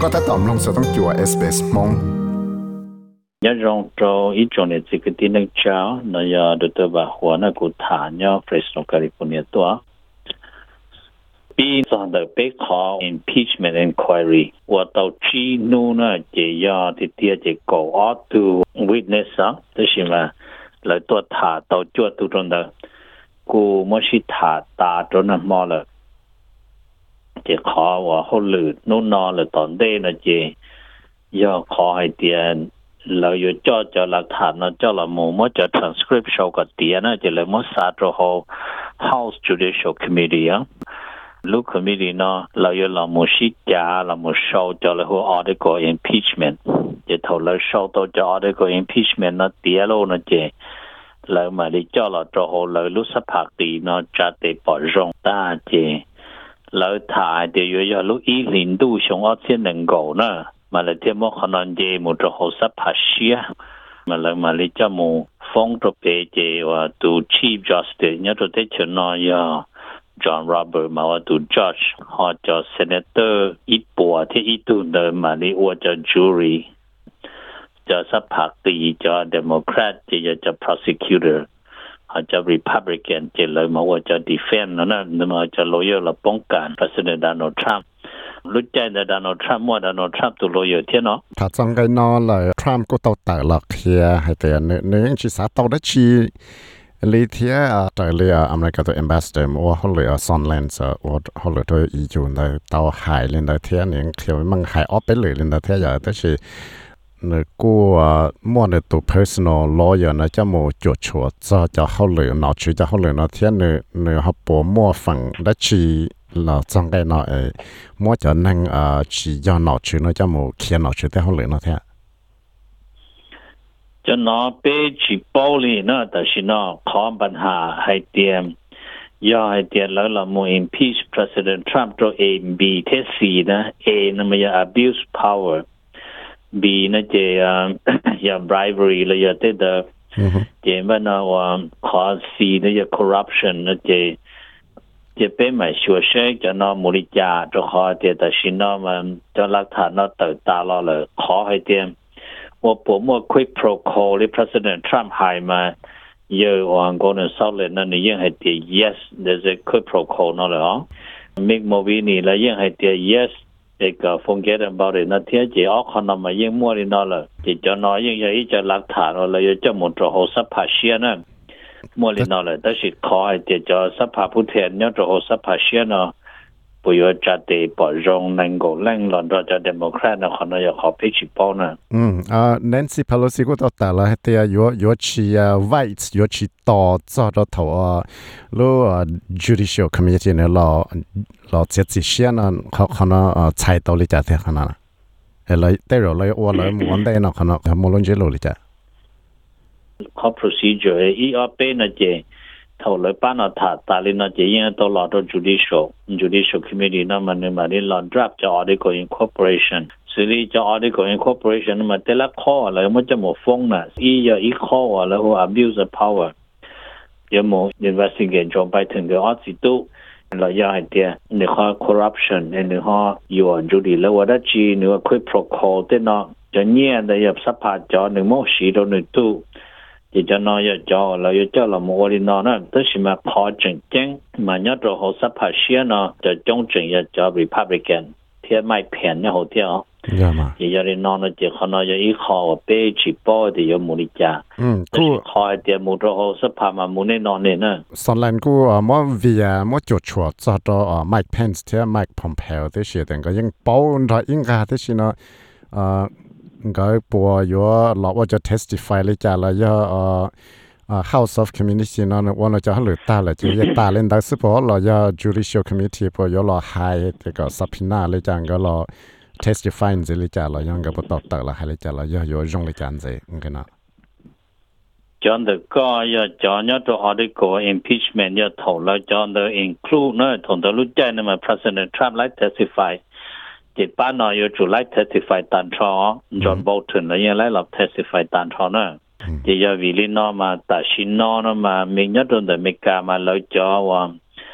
ก็ถ้าตอมลงจะต้องจั่ว SBS มง nhớ rằng cho ít chỗ này chỉ cái tin năng cháo nó giờ được tôi bảo hóa nó cũng thả nhau Fresno California đó bị do the big call impeachment inquiry và tàu chi nu nó chỉ do thì tia chỉ cầu ở từ witness đó tức là lời tôi thả tàu chúa từ trong đó cô mới chỉ thả ta trong nó mò là chỉ khó và hỗ lử nu nó là tận đây là chỉ do khó hay tiềnเราอยู่จ่อหลักฐานนะจ่อละหมู่มั่วจ่อ transcript โชว์กับเตียนะจะเลยมั่วซาโตโฮ House Judicial Committee อ่ะลูก committee เนาะเราอยู่ละหมู่ชิจาละหมู่โชว์จ่อเลยหัว article impeachment จะถูกเลยโชว์ตัวจ่อ article impeachment นะเตียโลนะเจเลยมาดิจ่อละจ่อโฮเลยรู้สภาพดีเนาะจัดเตปอรงตาเจเลยถ่ายเดี๋ยวอยู่ลูกอีลินดูชงเอาเส้นหนึ่งโกนะมาเลยที่มขนานเจมุตรโหสัพพเชียมาเลยจะมูฟ้องตัวเปเจว่าตัว Chief Justice เนี่ยตัวที่ชนะยา John Roberts มาว่าตัว Judge หอจะ Senator อีปัวที่อีตัวเดิมมาเลยว่าจะ Jury จะสัพพตีจะ Democrat จะ Prosecutor หอจะ Republican จะเลยมาว่าจะ Defend นั่นน่ะมาจะ Lawyer ละป้องกัน President Donald Trumpรู้ใจแต่ดานอลด์ทรัมป์ว่าดานอลด์ทรัมป์ตัวโลเยอร์เท่านาะถ้าจังไกนอเลยทรัมป์ก็ต้องแต่ละเทียให้แต่เนื้อชีสาต้องได้ชีลีเทียแต่เรียอเมริกาตัว ambassador ว่าเขาเลยซอนแลนด์ว่าเขาเลยตัวอีจูนได้เตาหายเลยได้เทียเนี่ยเทียมันหายออฟไปเลยเลยได้เทียอย่างแต่ชีเนื้อกูมั่วในตัว personal lawyer นะจะมั่วจวดชัวจะเขาเลยนอชีจะเขาเลยนอเทียเนื้อเขาปวดมั่วฝั่งได้ชีlà trong cái nó mỗi cho nên chỉ do nó chữ nó cho một khi nó chữ thế không lẽ nó thế cho nó bé chỉ bao lì nóแต่是nó có ปัญหาให้เตรียมย่อให้เตรียมแล้วเราโม impeach President Trump ตัว A B เทส C นะ A นั่นมันจะ abuse power B นั่นจะอย่า bribery แล้วอย่าเตะเจมันว่าขอ C นั่นจะ corruption นั่นจะเป็นหมายชัวร์เช็คจะนอมูลิจาจะขอเตียแต่ชินอมันจะหลักฐานนอเติร์ตาเราเลยขอให้เตียมว่าผมว่า quick protocol ที่ President Trump ให้มาเยอะว่าก่อนสอบเลยนั่นนี่ยังให้เตีย yes there's a quick protocol นั่นเลยอ๋อมิกโมวินี่แล้วยังให้เตีย yes เอกforget about it นั่นเทียจีออกขนมมายังมั่วนี่นั่นเลยจีจะนอยังยังจะหลักฐานเราเลยจะหมดจะหัวสัพพเชียนั่น莫里闹了，但是考的叫十八不天，你做好十八线呢，不要抓的保证能够冷乱到叫 Democrat 呢，可能要好配去包呢。 Nancy Pelosi ก็ต่อแต่ละเตียอยู่ชีWhite อยู่ชีต่อจ่อ到头แล้วJudicial Committee เนี่ยเราเจ็ดสิเชียนะเขาเนาะใช้ตัวลิจ่าเท่านั้นเลยแต่เราเลยว่าเลยม้วนได้เนาะเขาเนาะมลงเจโลลิจ่าเขา procedure อีอาเป็นนะเจเท่าเลยป้านาถาตาลินะเจยังตัวหลอด judicial committee นั่นมันเนี่ยมันนี่หลอด draft จะ article incorporation สิ่งที่จะ article incorporation มันแต่ละข้ออะไรมันจะหมดฟ้องนะอีข้อแล้วหัว abuse of power ยังหมด investigate จนไปถึงกับสิเราอยากให้เดียในข้อ corruption ในข้ออยู่จุดแล้วว่าได้จีหรือว่า quick protocol แต่เนาะจะเนี่ยได้ยับสภาจอหนึ่งโมสีตัวหนึ่งตู้จะจะน้อยจอเราจะเจ้าเราโมวลินนั่นแต่สิมาขอจริงมันยอดเราหัวสภาเชียเนาะจะจงจริงจะ Republican เทียไม่เพี้ยนเนี่ยหัวเทียจะลินนั่นจะขณะจะอีขอเป้จีป้อที่ยมุนิจาคู่ขอเดียมุเราหัวสภามามุนนอนเนี่ยนะสอนแลนกูมั่ววิยามั่วจุดชัวจะต่อMike Pence เทีย Mike Pompeo ที่เสียแต่ก็ยังเป้าได้ยังกาที่สิเนาะก็ปัวอยู่เราว่าจะ testify เลยจ้าแล้วย่อHouse of Community นั่นว่าเราจะหลุดตาเลยจะแยกตาเล่นได้สิเพราะเราย่อ Judicial Committee พออยู่เรา high แต่ก็ subpoena เลยจ้าก็เรา testify จะเลยจ้าเรายังก็บ่ตอบตักละให้เลยจ้าเราย่ออยู่จงเลยจ้าจะงั้นนะจอนเดก็ย่อจอนย่อตัว article impeachment ย่อถงแล้วจอนเด include นะถงตัวรู้ใจนะมา President Trump like testifyจิตป้านอยจุไล testify ตันทอจอห์นโบลตันแล้วยังไล่หลับ testify ตันทอนะจะยาวิลินอมาตัดชินนอนะมามีนัดโดนแต่เมกามาแล้วจอว่า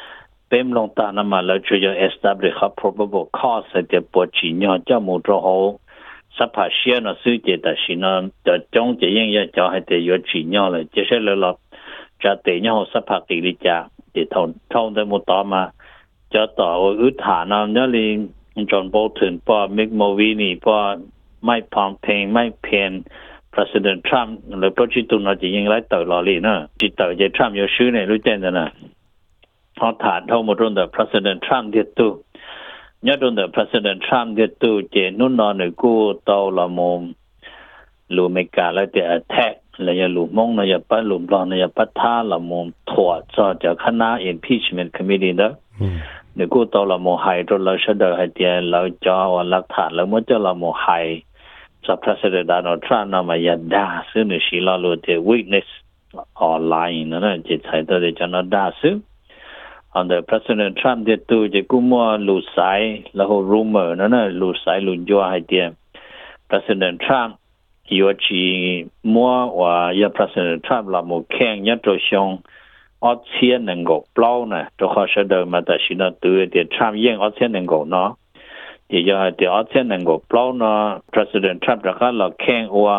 เป็นลงตานะมาแล้วจะ establish ครับ probable cause แต่ปวดจีนจะหมดโหสภาเชียนะซื้อเจตสินะจะจงจะยังจะให้แต่อยู่จีนเลยจะใช่เลยเราจะแต่เนี่ยสภากิริจาจะท่องได้หมดต่อมาจะต่ออุทานนะเนี่ยเลยจอห์นโบลตันป้ามิกโมวินีป้าไม่พอมเพงไม่เพน President Trump หรือ President น่ะจะยังไล่ต่อรอเลยนะจิตต่อจะ Trump อยู่ชื่อในรู้จักนะพอถานเท่าหมดรุ่นแต่ President Trump เดียดตู้เนี่ยรุ่นแต่ President Trump เดียดตู้เจนุ่นนอนหรือกู้เตาละมุมลูเมกาแล้วแต่ attack แล้วอย่าลูมงนะอย่าปั้นลูมรอนอย่าปั้นท่าละมุมถอดจากคณะ impeachment committee นะหรือกู้เตาละมุมไฮจนเราเสดอให้เดียเราจ่อว่าหลักฐานแล้วเมื่อเจ้าละมุมไฮจาก President Donald Trump นำมายัดด่าซึ่งในชีลาลูเด witness online นั่นนะจะใช้ตัวเดียวจะนัดด่าซึ่งอันเดอร์ President Trump เดียตัวจะกู้มัวลูสายแล้วก็ rumor นั่นนะลูสายลูนยัวให้เดีย President Trump ยัวจีมัวว่าอย่า President Trump ละมุแข่งยัดตัวชงอัดเชียนหนึ่งกบเปล่านะตัวเขาเสดอมาแต่ชินาตัวเดีย Trump ยังอัดเชียนหนึ่งกบเนาะเดี๋ยวเดี๋ยวอัดเชียนหนึ่งกบเปล่านะ President Trump ราคาเราแข่งว่า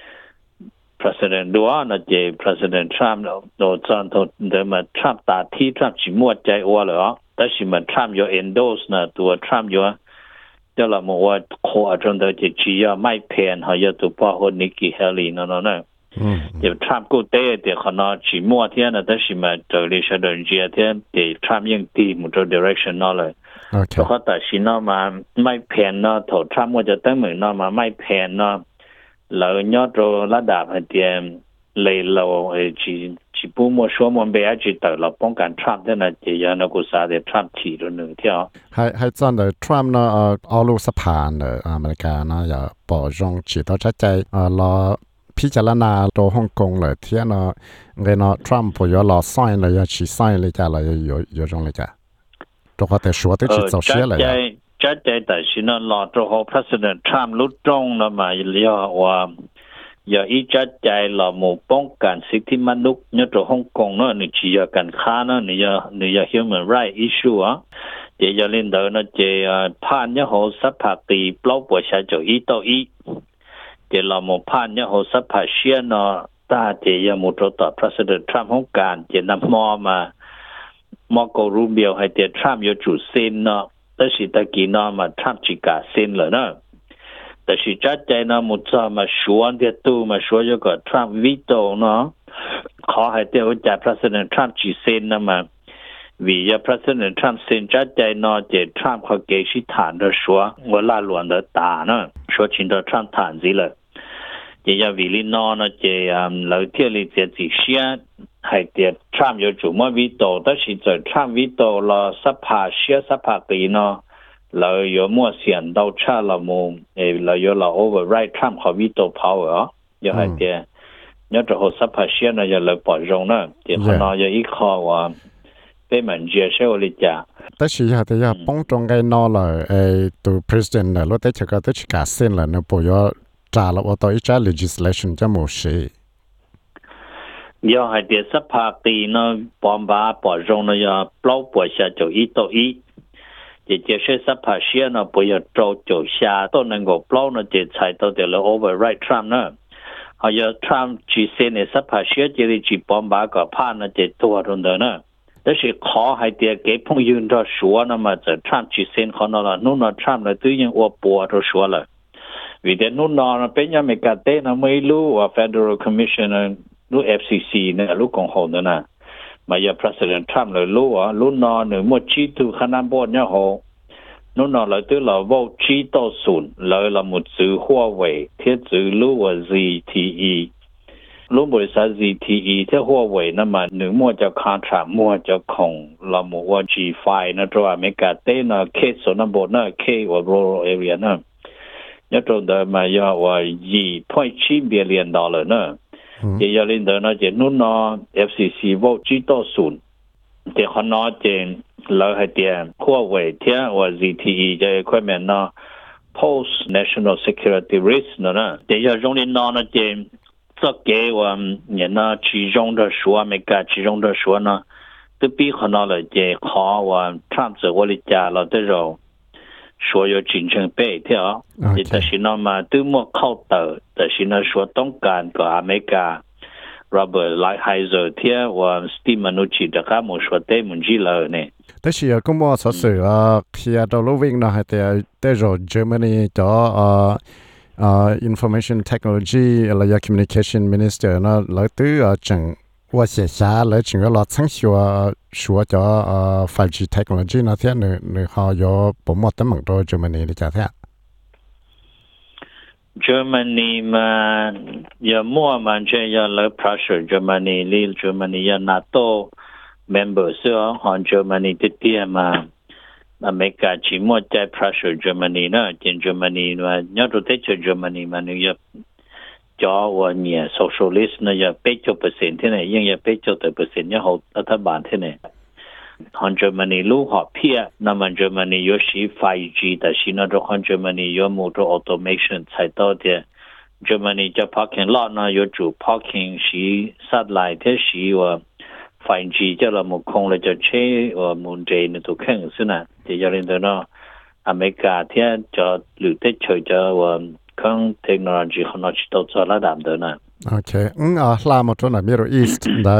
President ดัวนะเจ President Trump โดนจันทร์เดิมมา Trump ตาที่ Trump ชิมัวใจอ้วนเลยอ่ะแต่ชิมัน Trump อยู่ endorse นะตัว Trump อยู่เดี๋ยวเราบอกว่าขอจนเดี๋ยวจะชี้ไม่แพนเขาจะตัวพ่อคนนิกกี้เฮลีนั่นนะเดี๋ยว Trump ก็เตะเดี๋ยวเขาเนาะชิมัวเทียนนะแต่ชิมันเจอเลยเดินเจียเทียนเดี๋ยว Trump ยังตีมุด direction นั่นเลยเพราะแต่ชินอมาไม่แพนเนาะถอด Trump ก็จะตั้งเหมือนเนาะมาไม่แพนเนาะเรายอดระดับเดียมเลยเราจีปูมัวชัวมันเบียจีแต่เราป้องกันทรัมป์ได้นะเจียนกุศลเดทรัมป์ทีตัวหนึ่งเที่ยวให้จันเดทรัมป์เนาะเอาลูกสภาเนออเมริกาเนาะอย่าปล่อยจงจีต่อชัดใจรอพิจารณาตัวฮ่องกงเลยเที่ยเนาะเงยเนาะทรัมป์พอยรอซ่อยเลยอย่าชี้ซ่อยเลยจ้ะเราอยู่ตรงเลยจ้ะตัวเขาแต่ชัวร์ที่จีเจ้าเชี่ยเลยจัดใจแต่ชินรอตัวเขา President Trump ลุดตรงนะมาเรียกว่าอย่าอีจัดใจเราหมู่ป้องกันสิทธิมนุษย์เนี่ยตัวฮ่องกงเนาะนี่จีอย่ากันค้าเนาะนี่อย่า human right issue อ่ะเดี๋ยวเล่นเดินนะเจผ่านเนี่ยเขาสัพพะตีเปล่าปวดชาจ่ออีต่ออีเดี๋ยวเราหมู่ผ่านเนี่ยเขาสัพพะเชียเนาะตาเจียหมู่ตัวต่อ President Trump ฮ่องการเจนำมอโกรูเบียวให้เดี๋ยว Trump อยู่จุดเส้นเนาะแต่สิตะกี้น้ามาทำจิกาเส้นเลยนะแต่สิจัดใจน้ามุดจะมาชวนเดียตู้มาชวนก็ทรัมป์วิโต้เนาะขอให้เดี๋ยวจาก President Trump จีเส้นนะมาวิยา President Trump เส้นจัดใจน้าเจทรัมป์เขาเกชิฐานเดชัวเวลาหลวนเดตาเนาะชัวชินเดทรัมป์ฐานสิเลยเจียวิลินอเนาะเจียเราเที่ยวลิเจียจีเชียให้เดี๋ยวทรัมป์อยู่จุดมั่ววิโต้แต่สิจะทรัมป์วิโต้เราสัพพะเชียสัพพะตีเนาะเรา有没想到差了么？เรา有了 override Trump 和 veto power 有还点，要之后啥拍摄呢？要来保证呢，然后呢要依靠我被民接受的家。 แต่สิฮะแต่ยาป้องตรงไงนอเลยตัว president เนี่ยรถแต่เฉก็แต่การเส้นเลยเนาะปอยจ่าแล้วว่าตัวอีจ้า legislation จะหมดสิ要还点啥拍地呢？帮把保证呢要包保下就一到一。จะเชื่อสัพพะเชียนะปอยโจโจชาต้นนึงก็เปล่านะจะใช้ตัวเดียว override Trump นะเขาจะ Trump จีเซนสัพพะเชียจะได้จีบอมบาก็ผ่านนะจะตัวตรงเดียวนะแต่是ขอให้เดียเก็บพงยืนตัวชัวนะมาจะ Trump จีเซนเขานั่นละนู่นนะ Trump นะตัวยังอวบปัวตัวชัวเลยวิธีนู่นนะเป็นยังไม่กล้าเต้นะไม่รู้ว่า Federal Commission รู้ FCC เนี่ยรู้ของเขาเนี่ยนะมาอย่า President Trump เลยรู้ว่ารู้นอนหรือมั่วชี้ตัวขนาดบนเนี่ยเขานู่นนอนเลยตัวเราว่าชี้ต่อศูนย์เลยเราหมดซื้อหัวเว่ยเที่ยวซื้อรู้ว่า ZTE รู้บริษัท ZTE เที่ยวหัวเว่ยนั่นมาหนึ่งมั่วจะคอนทรามั่วจะของเราหมดว่า G5 นะตัวอเมริกาเต้นะเคสส่วนบนนะเคว่า rural area นะเนี่ยตัวเดิมมาอย่าว่า2.7 billion dollar นะเดี๋ยวลินเดอร์นะเจนู่นนอ FCC ว่าจีโต้ศูนย์เดี๋ยวเขานอเจนเราให้เดียขั้วเวทเทียว่า ZTE จะค่อยแม่นอ Post National Security Risk นะเดี๋ยวรงลินนอนะเจนจะเกี่ยวเนี่ยนะ其中的说美国其中的说呢这比可能了这考完唱着我的家了的肉，所有进程背条，但是那么都没考到，但是呢说东干个阿美加 Robert Lighthizer 天我 Steve Mnuchin 的他们说对门去了呢。 但是ก็มัวสอสื่อที่เราลูวิ่งนะให้แต่เราเยอรมนีจะinformation technology อะไรอย่าง communication minister นะแล้วตัวจังว่าเสียชาแล้วจึงว่าเราทั้งชัวจะ5G technology นะที่เนี่ยเขาอยู่ผมหมดตั้งหมดตัวเยอรมนีเลยจ้ะที่ Germany มาอย่ามั่วมันจะอย่าเลิก pressure Germany ลีล Germany อย่า NATO member เสื้อของ Germany ติดเตียมาอเมริกาชิมั่วใจ pressure Germany นะจริง Germany ว่าย้อนตัวเตจ Germany มันอย่าจอว่าเนี่ย socialist นะอย่าเป๊ะ%ที่ไหนยังอย่าเป๊ะ%ยังเขารัฐบาลที่ไหนของ Germany ลูกหอบเพี้ยนั่นมัน Germany 有是 5G แต่是那种ของ Germany 有某种 automation 才到的 Germany จะ parking lot นะ有主 parking 是 satellite 的是ว่า 5G จะเราหมดคงเลยจะเชื่อว่ามุนเจนตัวแข่งสินะจะยังเรื่องนั้นอเมริกาที่จะหรือได้ช่วยจะว่าของเทคโนโลยีของเราจะตัวระดับเดิมนะโอเคลามาตัวไหนมิโรอีสต์ได้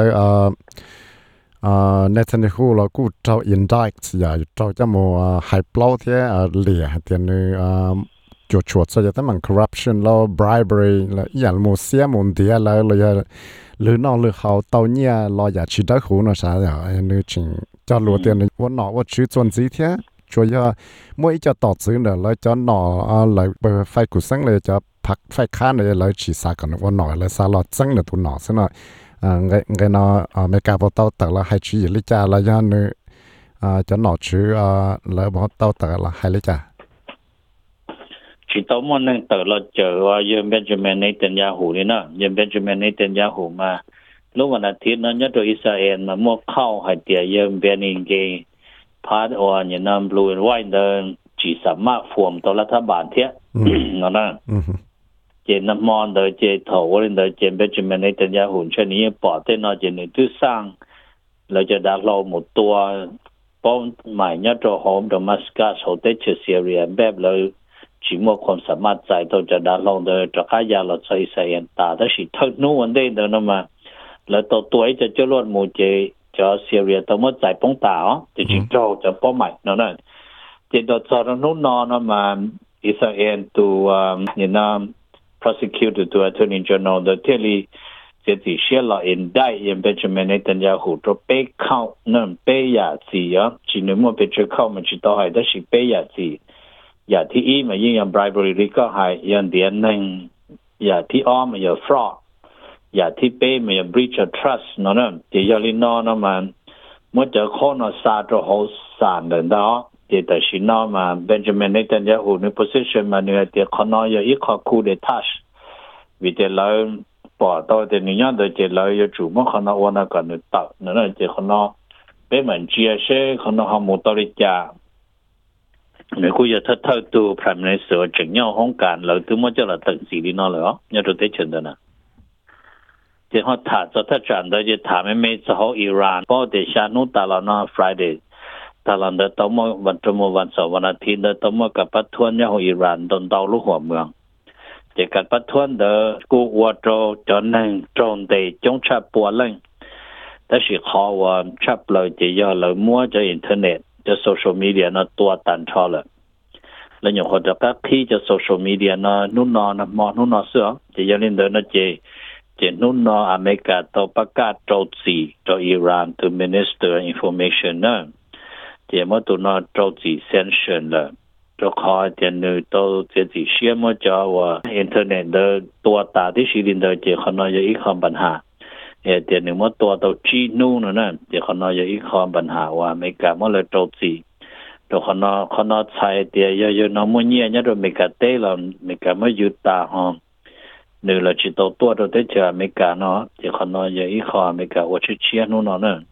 Netanyahu เรากูเจ้า indict อย่าเจ้าจะมัวไฮเปล่าที่เหลี่ยเดี๋ยวนี้จุดชวดจะต้องมัน corruption แล้ว bribery แล้วอย่างมัวเสียมุนเดียแล้วเลยหรือนอกหรือเขาเตาเนี่ยเราอยากชิดได้หูนะใช่ไหมนึกจริงจะรู้เดี๋ยวนี้ว่าหนอว่าชื่อจวนสีเทียช่วยเมื่อจะต่อซื้อเนี่ยแล้วจะหนอเลยเปิดไฟกุศลเลยจะพักไฟข้านเลยแล้วฉีดสากันว่าหนอเลยสาลอดซังเนี่ยตัวหนอซะหน่อยไงเนาะอเมริกาพอเต้าแต่ละให้ชี้ลิจ่าแล้วยันนึจะหนอชื่อแล้วพอเต้าแต่ละให้ลิจ่าชีโตมันนั่งแต่เราเจอว่ายังเบนจามินเนตันยาฮูนี่นะยังเบนจามินเนตันยาฮูมาลูกวันอาทิตย์นั้นยอดอิสราเอลมามั่วเข้าให้เดียยังเบนิงเกพาร์ทออนยังนำบลูนไว้เดินจีสามารถฝ่วมตัวรัฐบาลเทียนั่นนะเจนน้ำมันเดเจถาวรเดเจนเบนจามินเนตันยาฮูเช่นนี้ปอดเต้นนอเจนตู้สร้างเราจะดักเราหมดตัวป้อมใหม่ยอดโฮมดมัสกัสโฮเทลซีเรียแบบเลยchỉ mộtความสามารถใจตัวจะดัดลงเดอจะขายาเราใช้ใส่ยันตาแต่สิทั้งนู้นวันเดียวเดินมาแล้วตัวจะจะรวดมูเจจะเสียเรียตัวมันใจป้องตาอ๋อจะจิงโจ้จะป้อใหม่นั่นน่ะเจตัวจอดนู้นนอนมาอิสราเอลตัวเนี่ยนะ prosecutor ตัว attorney general เดอเทลีจะติเชียร์เราเอ็นได้ยังเป็นจำเป็นในตัญญาหูตัวเป๊กเข้านั่นเป๊ยยาสีอ๋อจีนมั่วเป็นเชื่อเข้ามันจิตต่อให้ได้สิเป๊ยยาสีอย่าที่มายิ่งยัง bribery ก็หายยังเดียนหนึ่งอย่าที่อ้อมมันอย่า fraud อย่าที่เป้มันอย่า breach of trust นั่นน่ะเดี๋ยวยาลินอมันเมื่อเจอข้อนอซาโตโฮสานเดินดอเดี๋ยวแต่ชินอมาเบนจามินเนตันยาฮูใน position มันเนี่ยเดี๋ยวข้อนออีกข้อคู่เดทัชวิเดลปอตัวเดี๋ยวนี้ยังเดี๋ยวเจเราอยู่จู่เมื่อข้อนอวันกันเนี่ยตัดนั่นน่ะเดี๋ยวข้อนอเป็นเหมือนเจียเช่ข้อนอหามุตริจา美国也他都 Prime Minister 整样红干了，都么叫了等死的那了，要都得真的呢。然后他转到就他们每次好 Iran， 包的下努打了那 Friday， 打了的到么วัน周末วันเสาร์วันอาทิตย์的到么กับปัทวนเนี่ยของ Iran โดนดาวลูกหัวเมืองแต่กับปัทวน的กูว่าโจจนนึงโจนเดจงชับปัวเล่งแต่สิเขาว่าชับเลยจะย่อเลยมั่วจะอินเทอร์เน็ตจะ social media นะตัวตันชอเลยแล้วอย่างคนจะก็ที่จะ social media นะนู่นนอนมอนู่นนอเสือจะยังเล่นเดินนะเจนู่นนออเมริกาตัวประกาศโจมตีตัวอิหร่านตัว minister information นะเดี๋ยวมันตัวนอโจมตี sanction เลยตัวคอยเดี๋ยวนึงตัวเดี๋ยวที่เชื่อมันจะว่าอินเทอร์เน็ตเดินตัวตาที่สิ่งเดินเดี๋ยวเขาน้อยจะอีกความปัญหาเดี๋ยวนึงมันตัวจีนู่นนะเดี๋ยวเขาน้อยจะอีกความปัญหาว่าอเมริกามันเลยโจมตีตัวเขาน้อยใช้เดี๋ยวอยู่น้องมันเนี่ยเนี่ยตัวอเมริกาเต้เราอเมริกาไม่หยุดตาห้องนึกเราจิตตัวเราได้เจออเมริกาเนาะเดี๋ยวเขาน้อยจะอีกความอเมริกาว่าชื่อเชียนู่นเนาะ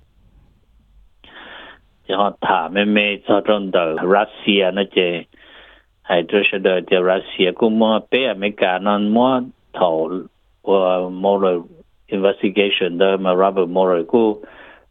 เดี๋ยวถามไม่จะตรงเดิมรัสเซียนะเจให้ตัวเสด็จเดี๋ยวรัสเซียกูมั่วเป้อเมริกานั่นมั่วถอว่า moral investigation เดิมมารับ moral กู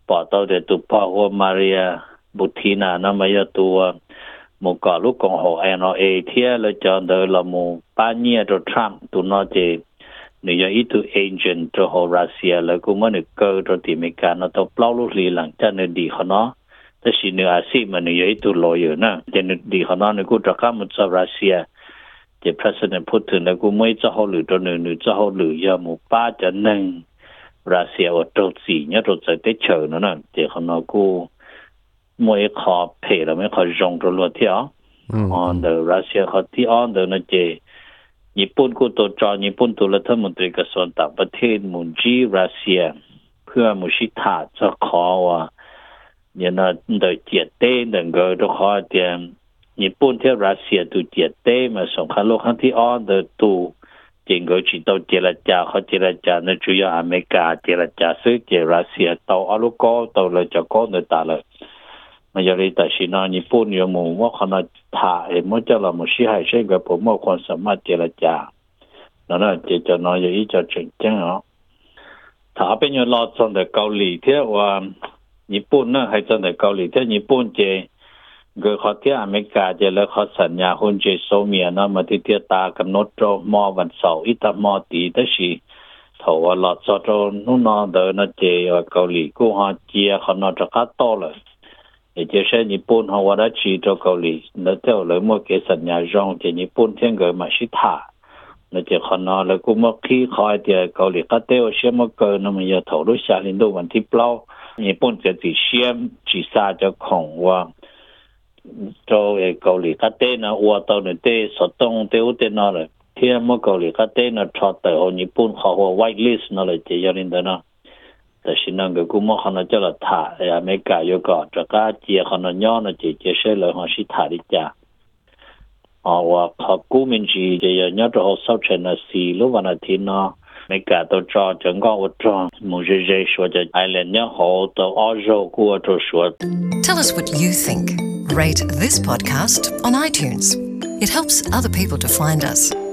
ปอตัวเดตุพอหัวมาเรียบุทีนานะมายตัวหมู่ก่อลูกกองหอ NRA เที่ยเลยจอนเดอละหมู่ป้าเนี่ยตัวทรัมป์ตัวนอเจนี่ยอีตัวเอเจนต์ตัวของรัสเซียแล้วก็มันเกิดตัวที่อเมริกานะตัวเปล่าลูกลีหลังจากนั้นดีเขาเนาะแต่สิเนื้ออาซีมันนี่ยอีตัวลอยนะจะนึกดีเขาเนาะนี่กูจะข้ามมันจากรัสเซียจะ president พูดถึงแล้วกูไม่จะเขาหรือตัวหนึ่งจะเขาหรือยาหมู่ป้าจะหนึ่งรัสเซียว่าตัวสี่เนี่ยตัวจะได้เชิญนะเจ้าเขาเนาะกูไม่ขอเพลแล้วไม่ขอจงตัวรวดเที่ยวเดอรัสเซียเขาที่เดอนะเจญี่ปุ่นกูตัวจอญี่ปุ่นตัวรัฐมนตรีกระทรวงต่างประเทศมุนจีรัสเซียเพื่อมุชิตาจะขอว่าเนี่ยนะเดอเจียเต้เดงเกอตัวขอเดียญี่ปุ่นที่รัสเซียตัวเจียเต้มาสงครามโลกครั้งที่เดอตัวจริงก็จิตตัวเจรจาเขาเจรจาในจุยอเมริกาเจรจาซื้อเจรัสเซียตัวอาลูกก็ตัวเลยจะก็เนตาเลยมันจะเรียกแต่ชินาญี่ปุ่นอยู่หมู่ว่าขนาดถ่ายมันจะเราไม่ใช่ให้ใช่กับผมว่าคนสามารถเจรจาแล้วน่ะจะน้อยอย่างนี้จะถึงจังเหรอถ้าเป็นอย่างเราตอนเด็กเกาหลีเที่ยวว่าญี่ปุ่นน่ะให้ตอนเด็กเกาหลีเที่ยวญี่ปุ่นเจเกิดเขาเที่ยวอเมริกาเจแล้วเขาสัญญาหุ้นเจโซเมียนะมาที่เที่ยวตากำหนดโจมอวันเสาร์อิตามอตีแต่ชีถ้าว่าเราจะโดนนู่นเดินนะเจว่าเกาหลีกูหาเจียเขานอจะคัดโตเลยจะใช้ญี่ปุ่นเขาว่าได้ชีตัวเกาหลีแล้วเที่ยวเลยเมื่อเกิดสัญญาจองเจญี่ปุ่นเที่ยงเกิดมาชิตาแล้วเจเขานอแล้วกูเมื่อกี้คอยเดียเกาหลีก็เที่ยวเชื่อเมื่อเกินนั่นมันจะถอดด้วยชาลินดูวันที่เปล่าญี่ปุ่นจะติเชื่อมจีซาจะของว่าโจเกาหลีก็เต้นะว่าตอนนี้เต้สดตรงเต้อุตเนาะเลยเที่ยวเมื่อเกาหลีก็เต้นะชอบแต่ของญี่ปุ่นเขาว่าไวท์ลิสต์นั่นเลยเจยาลินเดนะแต่สิ่งนั้นก็กูมองเขาน่าจะละถ่ายอเมริกาอยู่ก่อนจะก้าเจียเขาน่าย้อนนะเจียเชื่อเลยเขาชิถ่ายดิจ้าว่าเขากู้มินจีเจียย้อนตัวเขาสอบเชนซีหรือวันอาทิตย์เนาะอเมริกาตัวจอจังก็ว่าจอมุ่งเจชัวจะไอแลนด์เนี่ยเขาตัวออโจกูว่าตัวชัว Tell us what you think. Rate this podcast on iTunes. It helps other people to find us.